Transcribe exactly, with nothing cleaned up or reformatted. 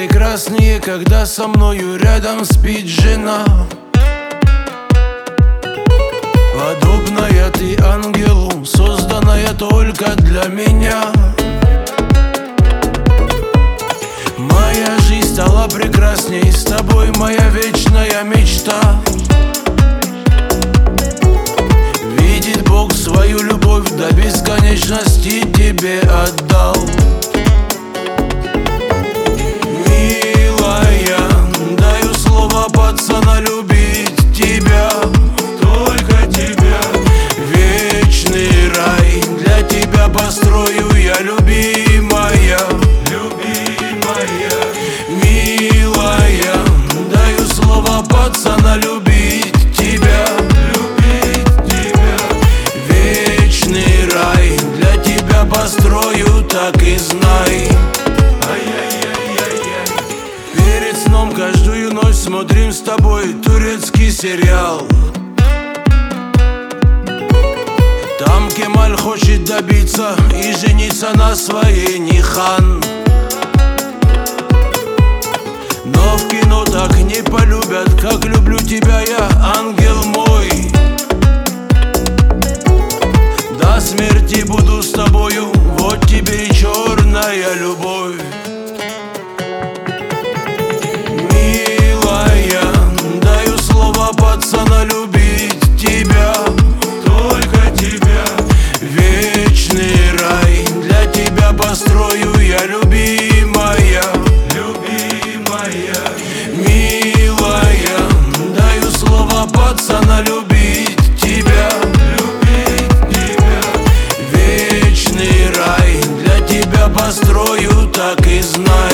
прекраснее, когда со мною рядом спит жена. Подобная ты ангелу, созданная только для меня. Моя жизнь стала прекрасней, с тобой моя вечная мечта. Видит Бог свою любовь, до бесконечности тебе отдал. Милая, даю слово пацана любить тебя, только тебя. Вечный рай для тебя построю я, любимая, любимая. Милая, даю слово пацана любить тебя, любить тебя. Вечный рай для тебя построю, так и знай. Перед сном каждую ночь смотрим с тобой турецкий сериал. Там Кемаль хочет добиться и жениться на своей Нихан. Но в кино так не полюбят, как люблю тебя я, ангел мой. До смерти буду с тобою, вот тебе и черная любовь. Милая, даю слово пацана любить тебя, только тебя. Вечный рай для тебя построю я, любимая, любимая. Милая, даю слово пацана любить тебя, любить тебя. Вечный рай для тебя построю, так и знай.